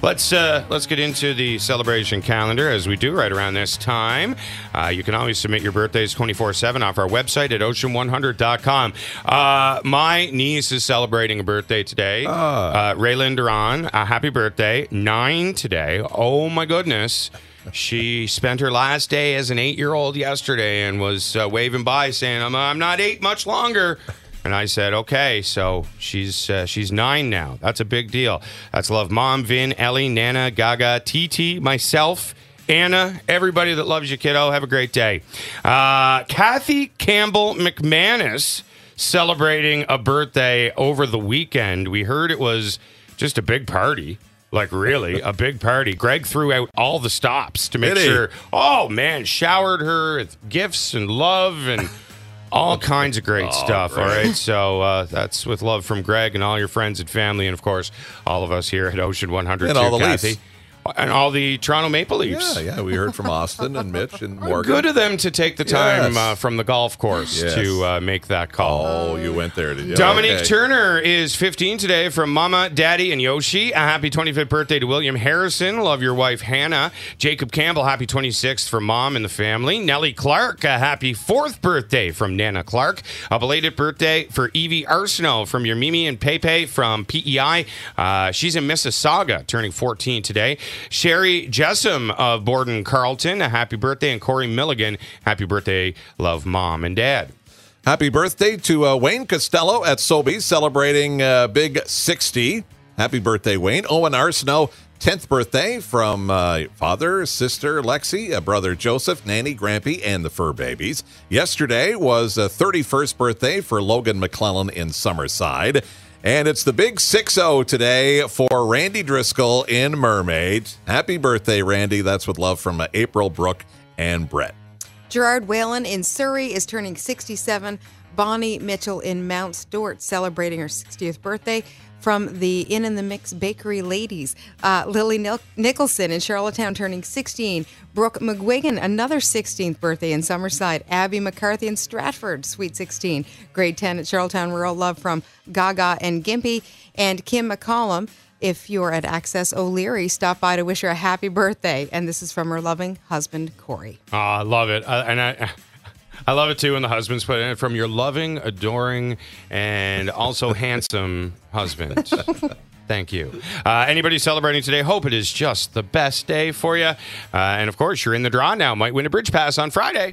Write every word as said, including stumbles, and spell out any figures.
Let's uh, let's get into the celebration calendar as we do right around this time. Uh, you can always submit your birthdays twenty-four seven off our website at ocean one hundred dot com. Uh, my niece is celebrating a birthday today. Uh, Raylan Duran, a happy birthday. Nine today. Oh, my goodness. She spent her last day as an eight-year-old yesterday and was uh, waving by saying, I'm, I'm not eight much longer. And I said, okay, so she's uh, she's nine now. That's a big deal. That's love. Mom, Vin, Ellie, Nana, Gaga, T T, myself, Anna, everybody that loves you, kiddo. Have a great day. Uh, Kathy Campbell McManus celebrating a birthday over the weekend. We heard it was just a big party. Like, really, a big party. Greg threw out all the stops to make Did he? sure. Oh, man, showered her with gifts and love and all kinds of great Oh, stuff. great. All right, so uh, that's with love from Greg and all your friends and family, and of course, all of us here at Ocean one hundred. And all the Kathy. Leafs. And all the Toronto Maple Leafs. Yeah, yeah. We heard from Austin and Mitch and Morgan. Good of them to take the time Yes. uh, from the golf course Yes. to uh, make that call. Oh, you went there, did you? Dominique Okay. Turner is fifteen today from Mama, Daddy, and Yoshi. A happy twenty-fifth birthday to William Harrison. Love your wife, Hannah. Jacob Campbell, happy twenty-sixth from Mom and the family. Nellie Clark, a happy fourth birthday from Nana Clark. A belated birthday for Evie Arsenault from your Mimi and Pepe from P E I. Uh, she's in Mississauga, turning fourteen today. Sherry Jessam of Borden Carlton, a happy birthday. And Corey Milligan, happy birthday. Love Mom and Dad. Happy birthday to uh, Wayne Costello at Sobeys, celebrating uh, Big sixty. Happy birthday, Wayne. Owen Arsenault, tenth birthday from uh, father, sister Lexi, uh, brother Joseph, Nanny, Grampy, and the fur babies. Yesterday was a thirty-first birthday for Logan McClellan in Summerside. And it's the big six oh today for Randy Driscoll in Mermaid. Happy birthday, Randy. That's with love from uh, April, Brooke, and Brett. Gerard Whalen in Surrey is turning sixty-seven. Bonnie Mitchell in Mount Stewart celebrating her sixtieth birthday. From the In and the Mix Bakery ladies, uh, Lily Nil- Nicholson in Charlottetown turning sixteen. Brooke McGuigan, another sixteenth birthday in Summerside. Abby McCarthy in Stratford, sweet sixteen. Grade ten at Charlottetown Rural, love from Gaga and Gimpy. And Kim McCollum, if you're at Access O'Leary, stop by to wish her a happy birthday. And this is from her loving husband, Corey. Oh, I love it. Uh, and I I love it, too, when the husbands put it from your loving, adoring, and also handsome husband. Thank you. Uh, anybody celebrating today, hope it is just the best day for you. Uh, and, of course, you're in the draw now. Might win a bridge pass on Friday.